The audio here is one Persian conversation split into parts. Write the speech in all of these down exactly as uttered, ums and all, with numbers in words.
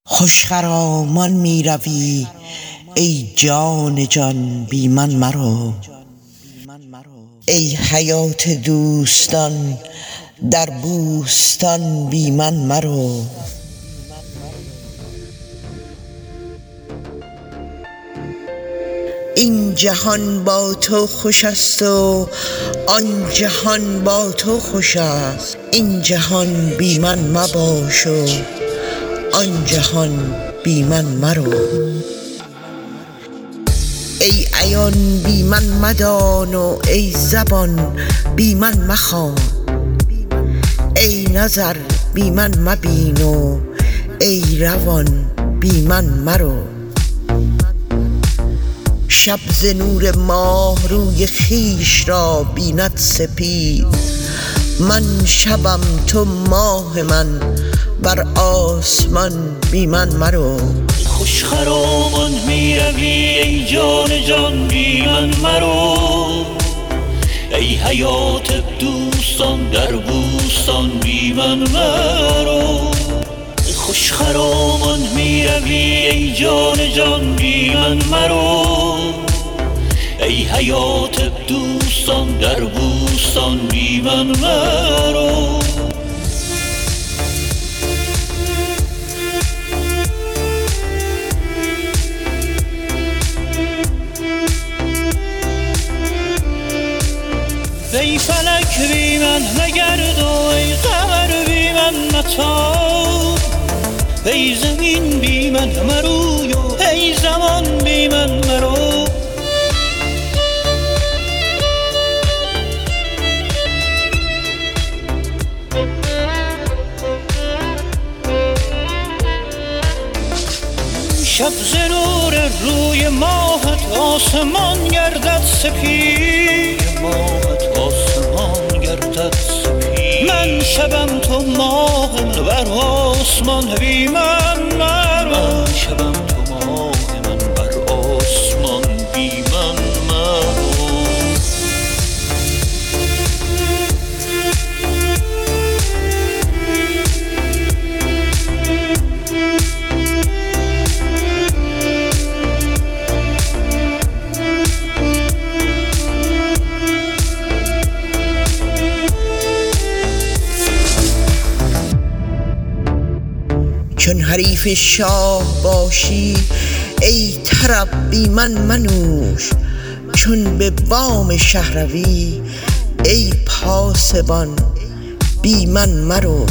خوش خرامان می روی ای جان جان بی من مرو، ای حیات دوستان در بوستان بی من مرو. این جهان با تو خوش است و آن جهان با تو خوش است، این جهان بی من مباش و آن جهان بی من مرو. ای عیان بی من مدان و ای زبان بی من مخوان، ای نظر بی من مبین و ای روان بی من مرو. شب ز نور ماه روی خویش را بیند سپید، من شبم تو ماه من بر آسمان بی من مرو. خوش خرامان می روی ای جان جان بی من مرو، ای حیات دوستان در بوستان بی من مرو. خوش خرامان می روی ای جان جان بی من مرو، ای حیات دوستان در بوستان بی من مرو. ای فلک بی من مگرد و ای قمر بی من متاب، ای زمین بی من مروی و ای زمان بی من مرو. شب ز نور روی ماهت آسمان گردد سپید، ماهت آسمان گردد سپید، من شبم تو ماه من بر آسمان بی من مرو، من شبم تو ماه من بر آسمان بی من مرو. چون حریف شاه باشی ای طرب بی من منوش، چون به بام شه روی ای پاسبان بی من مرو.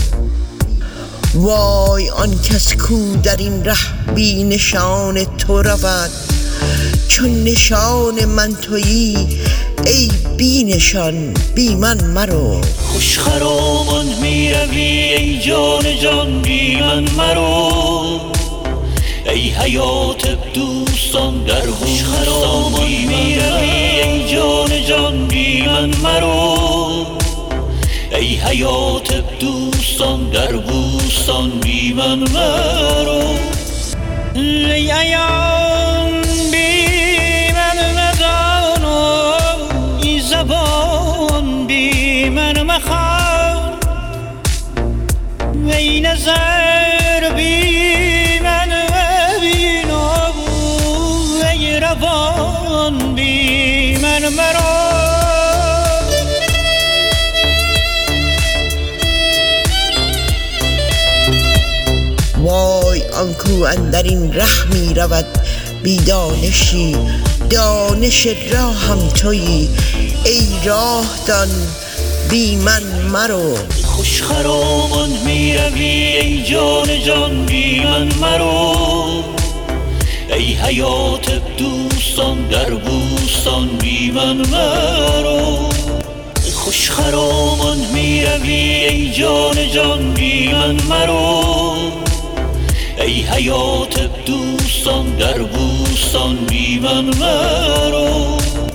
وای آن کس کو در این ره بی نشان تو رود، چون نشان من تویی ای بی نشان بی من مرو. خوش خرامان می روی ای جان جان بی من مرو، ای حیات دوستان در بوستان بی من مرو. ای جان جان بی من مرو، ای حیات دوستان در بوستان بی من مرو. ای عیان بی من مدان و ای زبان بی من مخوان، ای نظر بی من مبین و ای روان بی من مرو. وای آن کو اندر این ره می رود بی دانشی، دانش راهم تویی ای راه دان بی من مرو. خوش خرامان می روی ای جان جان بی من مرو، ای حیات دوستان در بوستان بی من مرو. خوش خرامان می روی ای جان جان بی من مرو، ای حیات دوستان در بوستان بی من مرو.